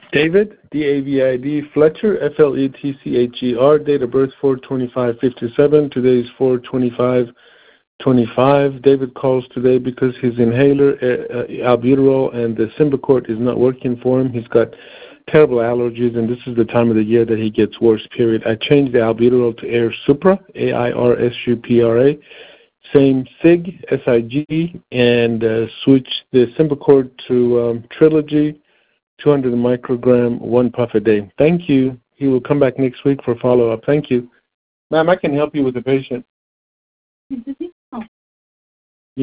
David, D-A-V-I-D, Fletcher, F-L-E-T-C-H-E-R, date of birth 4/25/57. Today is 4/25/25. David calls today because his inhaler, albuterol, and the Symbicort is not working for him. He's got terrible allergies, and this is the time of the year that he gets worse, period. I changed the albuterol to Air Supra, A-I-R-S-U-P-R-A. Same SIG, S-I-G, and switch the Symbicort to Trilogy, 200 microgram, 1 puff a day. Thank you. He will come back next week for follow-up. Thank you. Ma'am, I can help you with the patient.